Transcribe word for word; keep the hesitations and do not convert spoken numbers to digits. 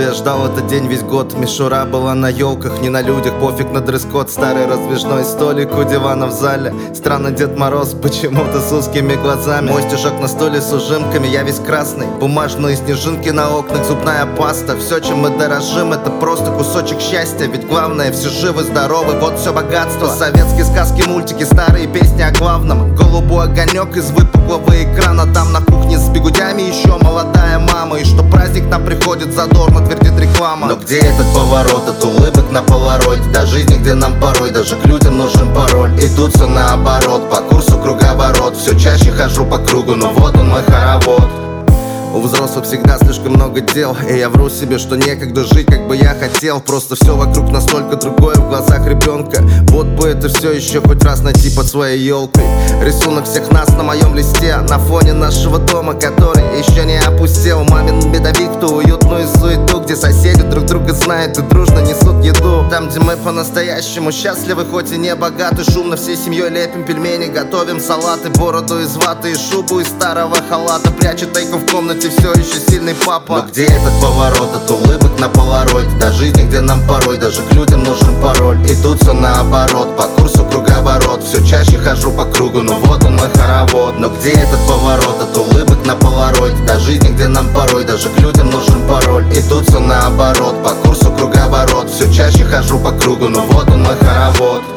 я ждал этот день весь год. Мишура была на елках, не на людях, пофиг на дресс-код. Старый раздвижной столик у дивана в зале. Странно Дед Мороз почему-то с узкими глазами. Мой стишок на столе с ужимками, я весь красный. Бумажные снежинки на окнах, зубная паста. Все, чем мы дорожим, это просто кусочек счастья. Ведь главное, все живы, здоровы, вот все богатство. Советские сказки, мультики, старые песни о главном. Голубой огонек из выпуклого экрана. Там на кухне с бигудями еще молодая мама. И что праздник нам приходит задорно, твердит реклама. Но где этот поворот от улыбок на полароид? До жизни, где нам порой даже к людям нужен пароль. И тут все наоборот, по курсу круговорот. Все чаще хожу по кругу, но вот он мой хоровод. У взрослых всегда слишком много дел, и я вру себе, что некогда жить, как бы я хотел. Просто все вокруг настолько другое в глазах ребенка. Вот бы это все еще хоть раз найти под своей елкой. Рисунок всех нас на моем листе, на фоне нашего дома, который еще не опустел. Мамин медовик, ту уютную суету, где соседи друг друга знают и дружно несут еду. Там, где мы по-настоящему счастливы, хоть и не богаты. Шумно всей семьей лепим пельмени, готовим салаты. Бороду из ваты и шубу из старого халата прячет тайком в комнате все еще сильный папа. Но где этот поворот от улыбок на полароид? До жизни, где нам порой даже к людям нужен пароль. И тут все наоборот, по курсу круговорот. Все чаще хожу по кругу, но вот он мой хоровод. Но где этот поворот от улыбок на полароид? До жизни, где нам порой даже к людям нужен пароль. И тут все наоборот, по курсу круговорот. Все чаще хожу по кругу, но вот он мой хоровод.